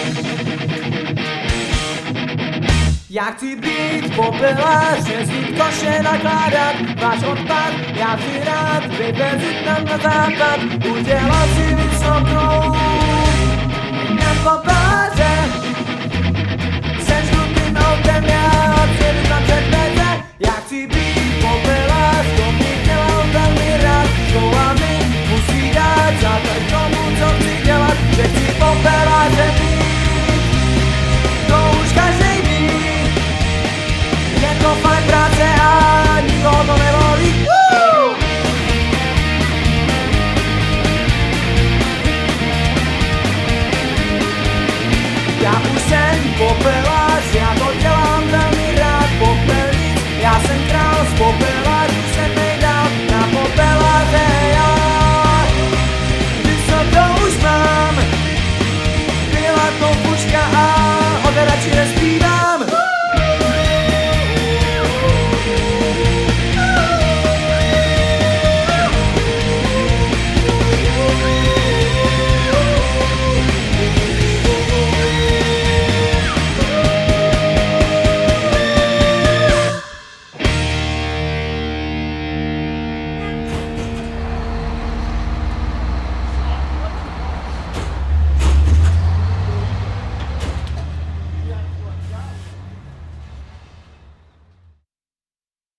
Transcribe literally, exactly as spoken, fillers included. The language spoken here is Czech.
Já chci být popelář, jezdit koše nakládat, váš odpad, já chci rád vyvezit tam na západ, udělat si vysokou na popeláře. Jsem žlutým autem, já přijedu tam před dveře. Já chci být popelář, to bych dělal velmi rád, škola mi musí dát základ k tomu, co chci dělat, že chci popeláře být, to už každej ví. Je to fajn práce a nikoho to nebolí. Woo! Já už jsem popelář.